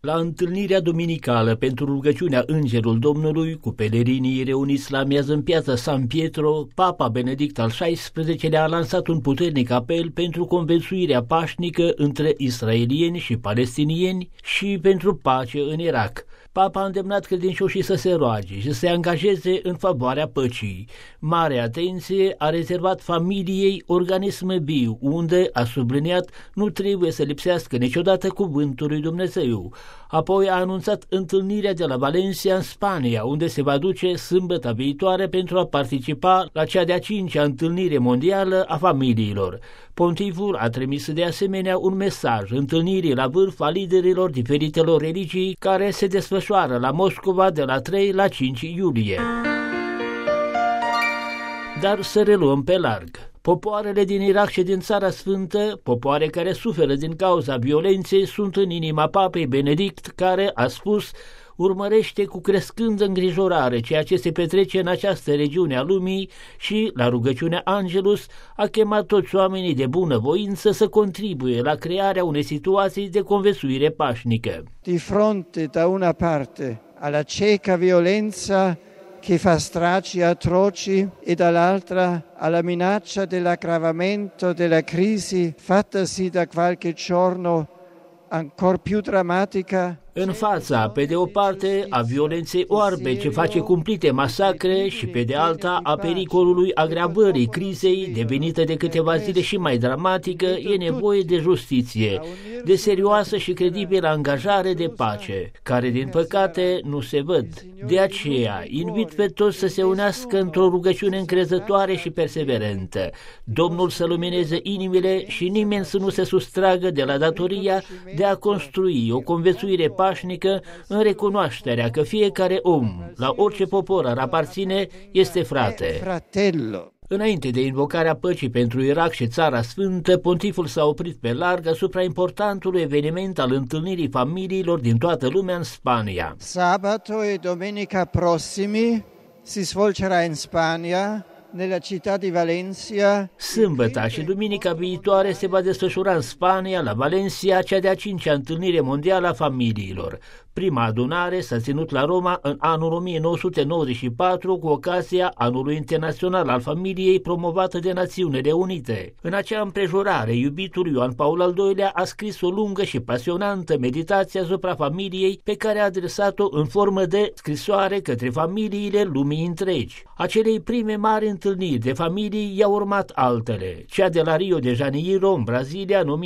La întâlnirea duminicală pentru rugăciunea Îngerul Domnului cu pelerinii reuniți la amiază în piața San Pietro, Papa Benedict al XVI-lea a lansat un puternic apel pentru conviețuirea pașnică între israelieni și palestinieni și pentru pace în Irak. Papa a îndemnat credincioșii să se roage și să se angajeze în favoarea păcii. Mare atenție a rezervat familiei organism viu, unde, a subliniat, nu trebuie să lipsească niciodată cuvântul lui Dumnezeu. Apoi a anunțat întâlnirea de la Valencia în Spania, unde se va duce sâmbătă viitoare pentru a participa la cea de-a 5-a întâlnire mondială a familiilor. Pontiful a trimis de asemenea un mesaj întâlnirii la vârf a liderilor diferitelor religii care se desfășoară la Moscova de la 3 la 5 iulie. Dar să reluăm pe larg. Popoarele din Irak și din Țara Sfântă, popoare care suferă din cauza violenței, sunt în inima Papei Benedict, care a spus: urmărește cu crescândă îngrijorare ceea ce se petrece în această regiune a lumii și, la rugăciunea Angelus, a chemat toți oamenii de bună voință să contribuie la crearea unei situații de conviețuire pașnică. Di fronte, da una parte, alla cieca violenza che fa stragi atroci e dall'altra alla minaccia dell'aggravamento della crisi fattasi da qualche giorno ancor più drammatica. În fața, pe de o parte, a violenței oarbe ce face cumplite masacre și pe de alta a pericolului agravării crizei, devenită de câteva zile și mai dramatică, e nevoie de justiție, de serioasă și credibilă angajare de pace, care din păcate nu se văd. De aceea, invit pe toți să se unească într-o rugăciune încrezătoare și perseverentă. Domnul să lumineze inimile și nimeni să nu se sustragă de la datoria de a construi o conviețuire pașnică în recunoașterea că fiecare om, la orice popor ar aparține, este frate. Înainte de invocarea păcii pentru Irak și Țara Sfântă, Pontiful s-a oprit pe larg asupra importantului eveniment al întâlnirii familiilor din toată lumea în Spania. Sabato e domenica prossimi si svolgerà in Spania, nella città di Valencia. Sâmbătă și duminica viitoare se va desfășura în Spania, la Valencia, cea de-a 5-a întâlnire mondială a familiilor. Prima adunare s-a ținut la Roma în anul 1994 cu ocazia Anului Internațional al Familiei promovată de Națiunile Unite. În acea împrejurare, iubitul Ioan Paul al II-lea a scris o lungă și pasionantă meditație asupra familiei, pe care a adresat-o în formă de scrisoare către familiile lumii întregi. Acelei prime mari întâlniri de familii i-au urmat altele, cea de la Rio de Janeiro în Brazilia în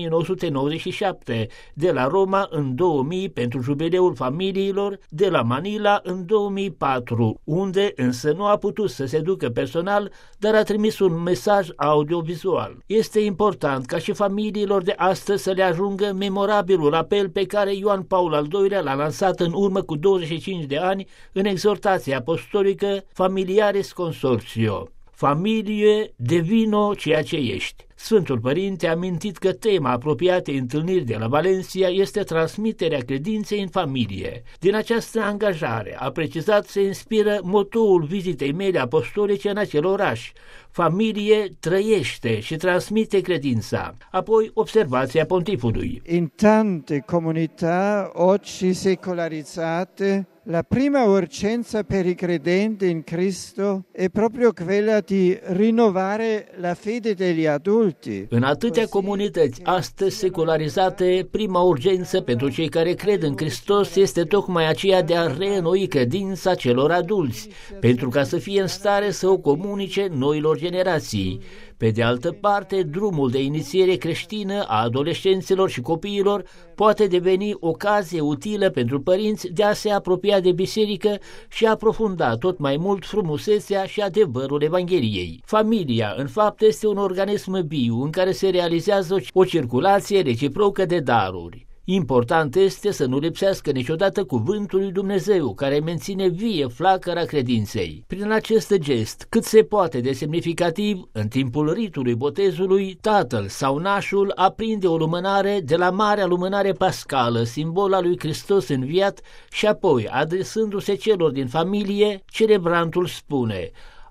1997, de la Roma în 2000 pentru jubileul familiilor, de la Manila în 2004, unde însă nu a putut să se ducă personal, dar a trimis un mesaj audiovizual. Este important ca și familiilor de astăzi să le ajungă memorabilul apel pe care Ioan Paul al II-lea l-a lansat în urmă cu 25 de ani în exhortația apostolică Familiaris Consortio. Familie, devino ceea ce ești. Sfântul Părinte a amintit că tema apropiatei întâlniri de la Valencia este transmiterea credinței în familie. Din această angajare, a precizat, se inspiră motoul vizitei mele apostolice în acel oraș: familie trăiește și transmite credința. Apoi observația Pontifului. In tante comunità oggi secolarizzate, la prima urgenza per i credenti in Cristo è proprio quella di rinnovare la fede degli adulti. În atâtea comunități astăzi secularizate, prima urgență pentru cei care cred în Hristos este tocmai aceea de a reînnoi credința celor adulți, pentru ca să fie în stare să o comunice noilor generații. Pe de altă parte, drumul de inițiere creștină a adolescenților și copiilor poate deveni ocazie utilă pentru părinți de a se apropia de biserică și a aprofunda tot mai mult frumusețea și adevărul Evangheliei. Familia, în fapt, este un organism viu în care se realizează o circulație reciprocă de daruri. Important este să nu lipsească niciodată cuvântul lui Dumnezeu, care menține vie flacăra credinței. Prin acest gest, cât se poate de semnificativ, în timpul ritului botezului, tatăl sau nașul aprinde o lumânare de la marea lumânare pascală, simbol al lui Hristos înviat, și apoi, adresându-se celor din familie, celebrantul spune: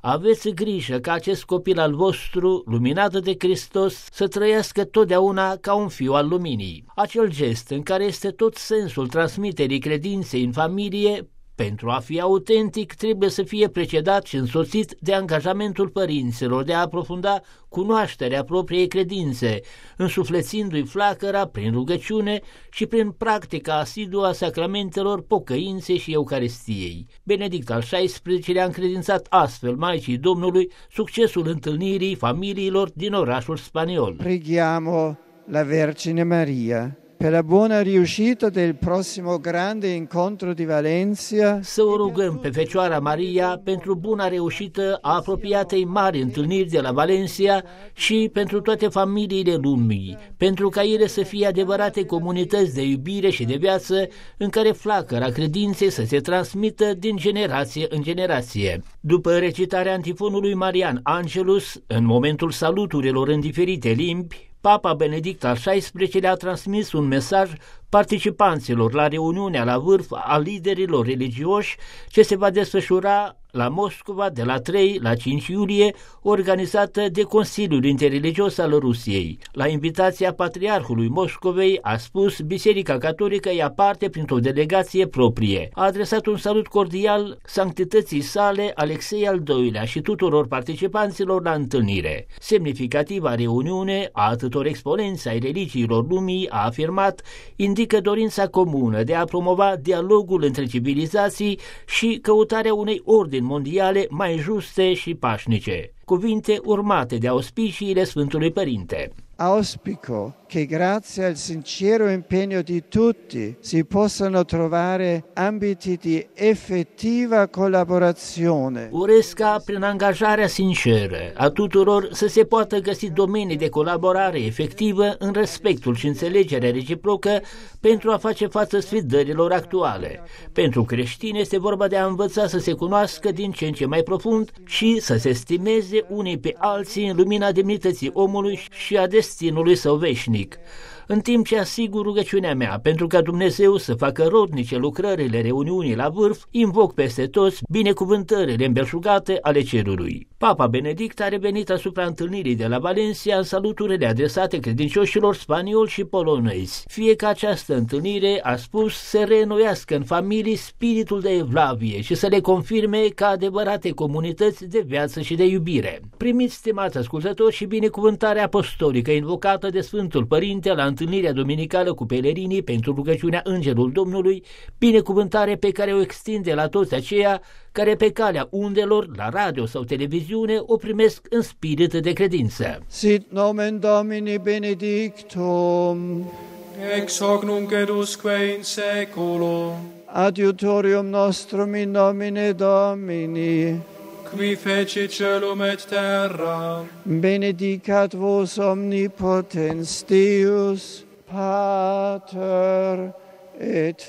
aveți grijă ca acest copil al vostru, luminat de Hristos, să trăiască totdeauna ca un fiu al luminii. Acel gest în care este tot sensul transmiterii credinței în familie, pentru a fi autentic, trebuie să fie precedat și însoțit de angajamentul părinților de a aprofunda cunoașterea propriei credințe, însuflețindu-i flacăra prin rugăciune și prin practica asiduă a sacramentelor pocăinței și Eucaristiei. Benedict al XVI-lea a încredințat astfel Maicii Domnului succesul întâlnirii familiilor din orașul spaniol. Preghiamo la Vergine Maria per la buona riuscita del prossimo grande incontro di Valencia. Să o rugăm pe Fecioara Maria pentru buna reușită a apropiatei mari întâlniri de la Valencia și pentru toate familiile lumii, pentru ca ele să fie adevărate comunități de iubire și de viață în care flacăra credinței să se transmită din generație în generație. După recitarea antifonului Marian Angelus, în momentul saluturilor în diferite limbi, Papa Benedict al XVI-lea a transmis un mesaj participanților la reuniunea la vârf a liderilor religioși ce se va desfășura la Moscova de la 3 la 5 iulie, organizată de Consiliul Interreligios al Rusiei. La invitația Patriarhului Moscovei a spus, Biserica Catolică ia parte printr-o delegație proprie. A adresat un salut cordial sanctității sale Alexei al II-lea și tuturor participanților la întâlnire. Semnificativa reuniune a atâtor exponenți ai religiilor lumii, a afirmat, indică dorința comună de a promova dialogul între civilizații și căutarea unei ordini mondiale mai juste și pașnice. Cuvinte urmate de auspiciile Sfântului Părinte. Auspico che grazie al sincero impegno di tutti si possano trovare ambiti di effettiva collaborazione. Urez ca prin angajarea sinceră a tuturor să se poată găsi domenii de colaborare efectivă în respectul și înțelegerea reciprocă pentru a face față sfidărilor actuale. Pentru creștini este vorba de a învăța să se cunoască din ce în ce mai profund și să se stimeze unii pe alții în lumina demnității omului și a destinului său veșnic. În timp ce asigur rugăciunea mea pentru ca Dumnezeu să facă rodnice lucrările reuniunii la vârf, invoc peste toți binecuvântările îmbelșugate ale cerului. Papa Benedict a revenit asupra întâlnirii de la Valencia în saluturile adresate credincioșilor spanioli și polonezi. Fie că această întâlnire, a spus, să reînnoiască în familii spiritul de evlavie și să le confirme ca adevărate comunități de viață și de iubire. Primiți, stimați ascultători, și binecuvântarea apostolică invocată de Sfântul Părinte la întâlnirea duminicală cu pelerinii pentru rugăciunea Îngerul Domnului, binecuvântare pe care o extinde la toți aceia care pe calea undelor, la radio sau televiziune, o primesc în spirit de credință. Sit nomen Domini benedictum, ex hoc nunc et usque in seculum, adiutorium nostrum in nomine Domini, qui feci celum et terra, benedicat vos omnipotens Deus, Pater et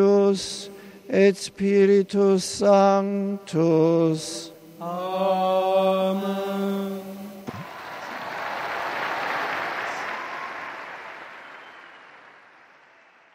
Filius et Spiritus Sanctus. Amen.